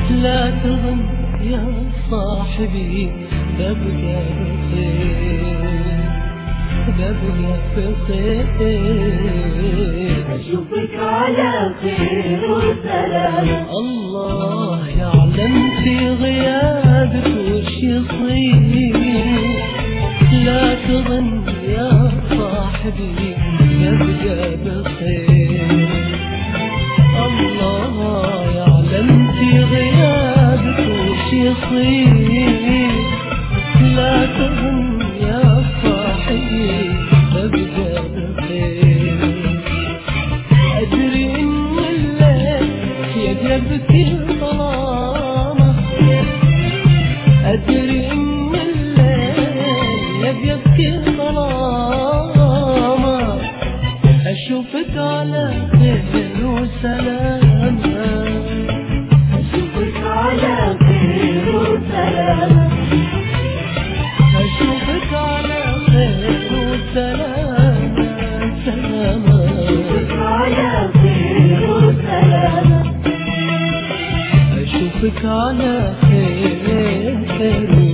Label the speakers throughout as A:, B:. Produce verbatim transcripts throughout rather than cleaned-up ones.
A: لا تظن يا صاحبي ببقى بخير، ببقى بخير،
B: أشوفك على خير وسلام.
A: الله يعلم في غيابك وش يصير. لا تظن يا صاحبي ببقى بخير، الله يعلم في غيابك وش يصير. لا تظن يا صاحبي ببقى بخير. أدري إن الليل يبكي الظلامة، أدري إن الليل يبكي الظلامة. أشوفك على خير وسلامة،
B: أشوفك على خير وسلامة،
A: أشوفك على خير وسلامة، سلامة.
B: أشوفك على خير وسلامة،
A: أشوفك على خير وسلامة.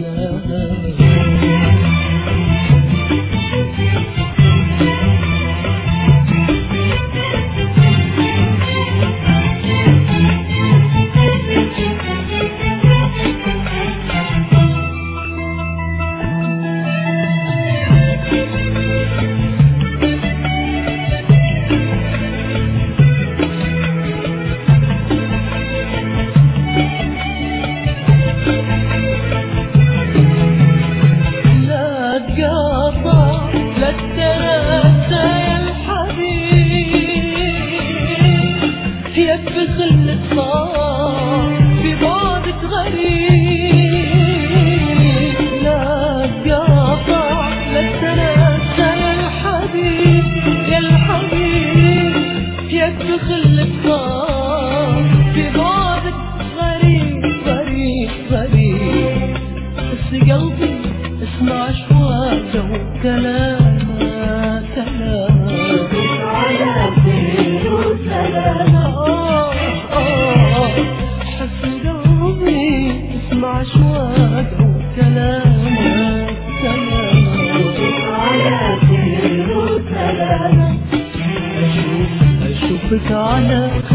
A: لا تنسى يا الحبيب، يبخ الصار في بعدك غريب. لا تقاطع لا تنسى يا الحبيب، يا الحبيب يبخ الصار في بعدك غريب غريب غريب. بس قلبي اسمع شواده وكلامه كلامه.
B: أشوفك على خير وسلامة،
A: آه آه حس قلبي اسمع شواده وكلامه كلامه.
B: أشوفك على خير وسلامة،
A: أشوف أشوفك على